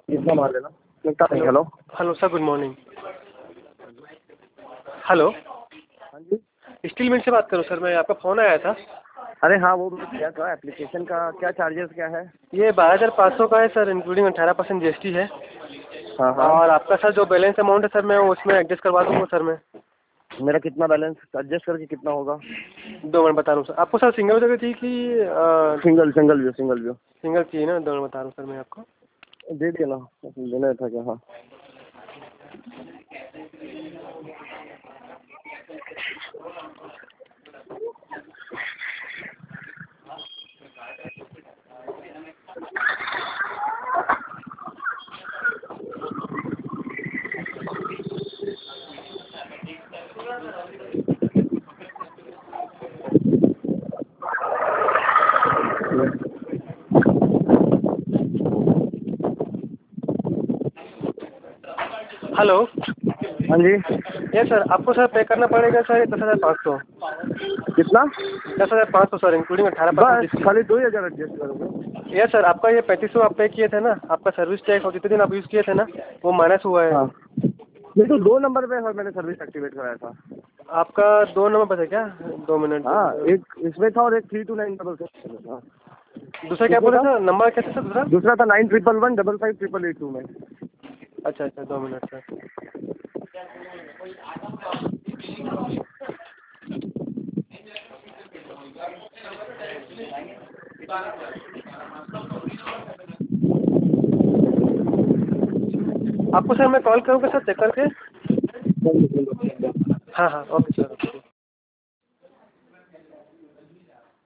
इतना मार लेना। Hello hello hello sir, good morning. Hello, हाँ जी। स्टील मिल से बात करूँ सर? मैं आपका फ़ोन आया था। अरे हाँ, वो क्या था एप्लीकेशन का, क्या चार्जेस क्या है? ये 12,500 का है सर, इंक्लूडिंग 18% GST है। हाँ हाँ। और आपका सर जो बैलेंस अमाउंट है सर, मैं उसमें एडजस्ट करवा दूँगा सर मैं। मेरा कितना बैलेंस एडजस्ट करके कितना होगा? 2 मिनट बता रहा हूँ सर आपको। सर सिंगल जगह थी कि single single view, single view single चाहिए ना? 2 मिनट बता रहा हूँ सर मैं आपको। दे देना, लेना था क्या? हाँ। हेलो। हाँ जी। ये सर आपको सर पे करना पड़ेगा सर 10,500। कितना? 10,500 सर, इंक्लूडिंग 18% बस GST। खाली 2,000 एडजस्ट करोगे? ये सर आपका ये 3500 आप पे किए थे ना, आपका सर्विस टैक्स और जितने दिन आप यूज़ किए थे ना, वो माइनस हुआ है। हाँ, नहीं तो 2 नंबर पे सर मैंने सर्विस एक्टिवेट कराया था। आपका 2 नंबर पर है क्या? 2 मिनट। हाँ, एक इसमें था और एक 3297। हाँ। दूसरा क्या किसमें बोले था? सर? नंबर क्या था सर दूसरा? दूसरा था 9111555882 में। अच्छा अच्छा, 2 मिनट सर। आपको सर मैं कॉल करूँगा सर चेक करके। हाँ हाँ, ओके।